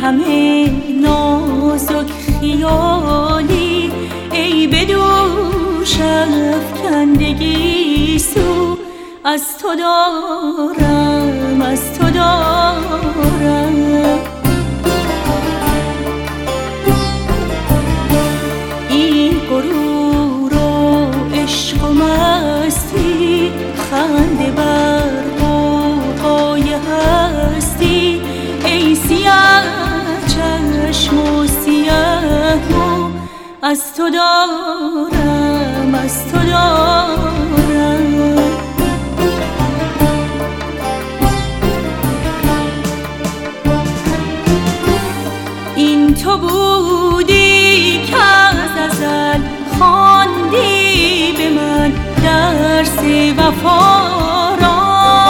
همه نازک خیالی، ای به دوش افکندگی سو، از تو دارم، از تو دارم. این غرور و عشق و مستی، خنده بر غوغای هستی، ای سیاه چشم و سیاه مو، از تو دارم، از تو دارم. این تو بودی که از ازل خواندی به من درس وفا را،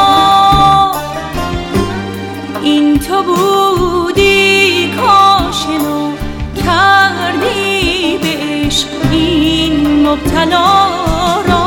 این تو بودی کاشنو کردی به عشق این مبتلا را.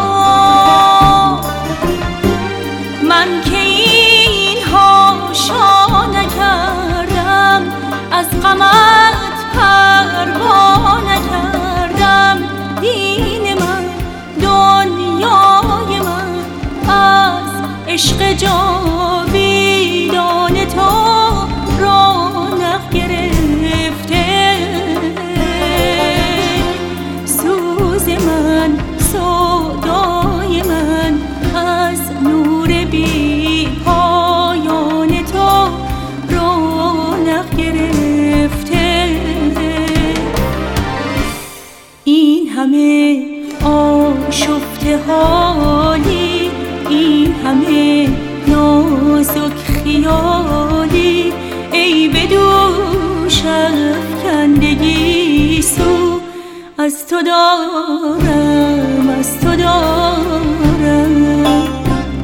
من که این هاشا نکردم، از غمت پروا نکردم، دین من دنیای من از عشق جاویدان تو رونق گرفته. سوز من، سودای من از نور بی پایان تو رونق گرفته. این همه آشفته حالی، این همه نازک خیالی، ای به دوش افکندگی سو، از تو دارم، از تو دارم.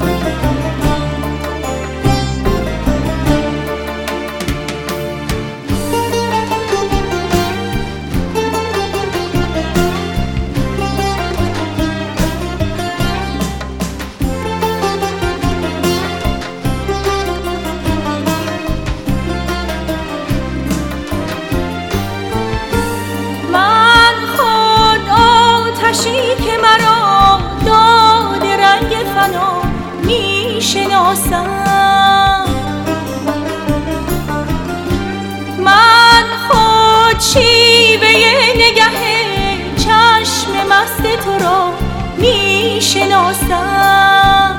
که مرا داده رنگ فنا می شناسم، من خود شیوه نگه چشم مست تو را می شناسم.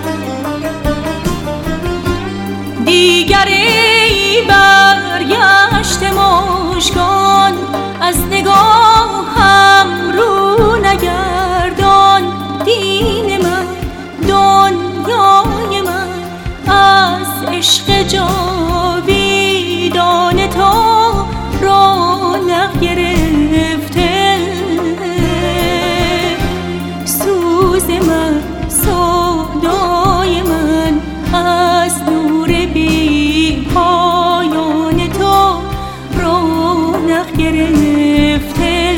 دیگر ای برگشت مژگان، از نگاهم رو نگردان، دین من دنیای من از عشق جاویدان تو رونق گرفته. سوز من، سودای من از نور بی پایان تو رونق گرفته.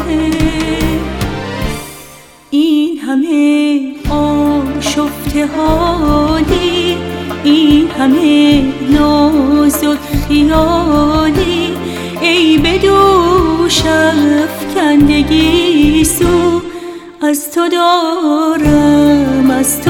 این همه آشفته حالی، این همه نازک خیالی، ای به دوش افکندگی سو، از تو دارم، از